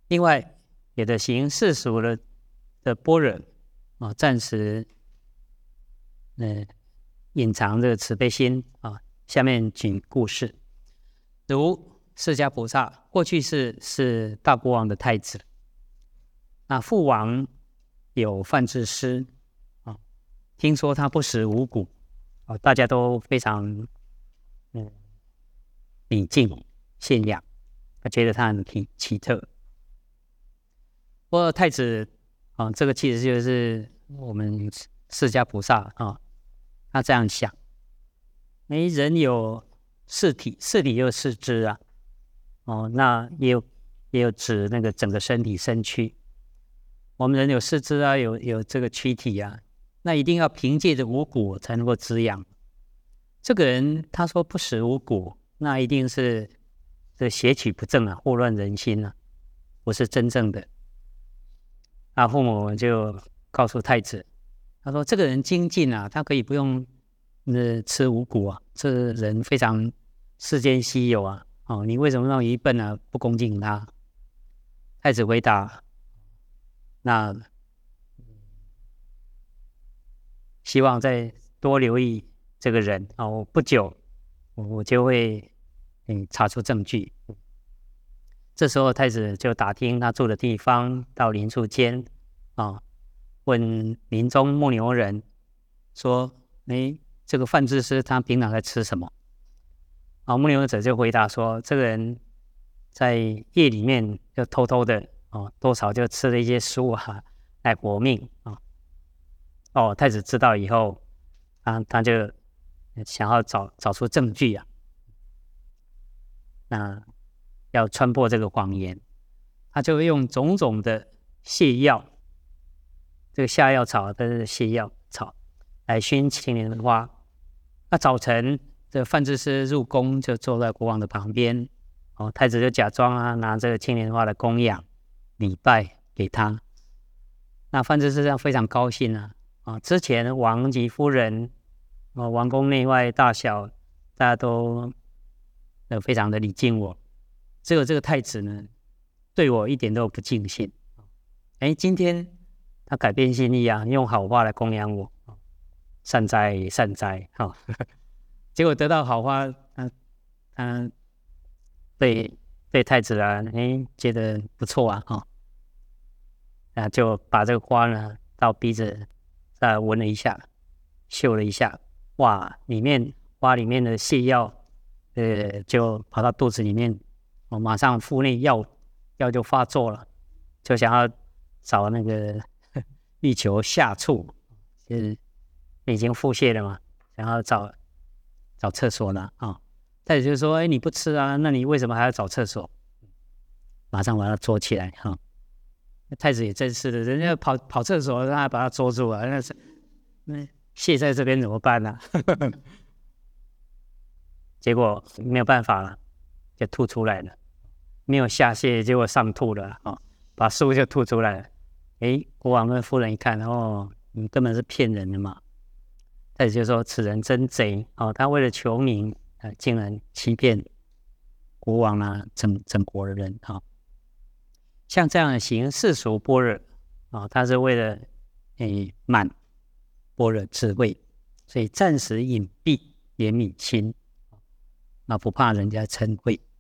另外有的行世俗的般若啊，暂时隐藏这个慈悲心啊。下面举故事，如释迦菩萨过去是大国王的太子，那父王有范智师啊，听说他不食五谷啊，大家都非常礼敬信仰，他觉得他很奇特。不过太子啊，这个其实就是我们释迦菩萨啊，他这样想：人有四体，四体就是四肢啊，那也有指那个整个身体身躯。我们人有四肢啊，有这个躯体啊，那一定要凭借着五谷才能够滋养。这个人他说不食五谷，那一定是这邪取不正啊，祸乱人心啊，不是真正的。那父母就告诉太子，他说这个人精进啊，他可以不用吃五谷啊，这人非常世间稀有啊，你为什么那么愚笨啊，不恭敬他？太子回答，那希望再多留意这个人啊，我不久我就会查出证据。这时候太子就打听他住的地方，到林处间啊，问林中牧牛人说：这个范智师他平常在吃什么？牧牛者就回答说：这个人在夜里面就偷偷的多少就吃了一些书啊，来活命啊。太子知道以后，他就想要找出证据啊，那要穿破这个谎言，他就用种种的泻药，这个下药草都是泻药草，来熏青莲花。那早晨，这范智师入宫，就坐在国王的旁边，太子就假装拿这个青莲花的供养礼拜给他。那范智师这样非常高兴之前王及夫人王宫内外大小，大家都非常的礼敬我，只有这个太子呢，对我一点都不敬信。今天他改变心意啊，用好话来供养我，善哉善哉结果得到好话，他对太子觉得不错就把这个花呢到鼻子再闻了一下，嗅了一下，哇，花里面的泻药就跑到肚子里面，马上腹内药就发作了，就想要找那个欲求下处，就是已经腹泻了嘛，想要找厕所了太子就说：你不吃啊，那你为什么还要找厕所？马上把他捉起来太子也真是的，人家跑厕所，他还把他捉住了，那泻在这边怎么办呢？结果没有办法了，就吐出来了，没有下泻，结果上吐了把书就吐出来了。国王跟夫人一看，你根本是骗人的嘛。太子就说：此人真贼他为了求名竟然欺骗国王整国的人像这样行世俗般若他是为了满般若智慧，所以暂时隐蔽怜悯心不怕人家称谓。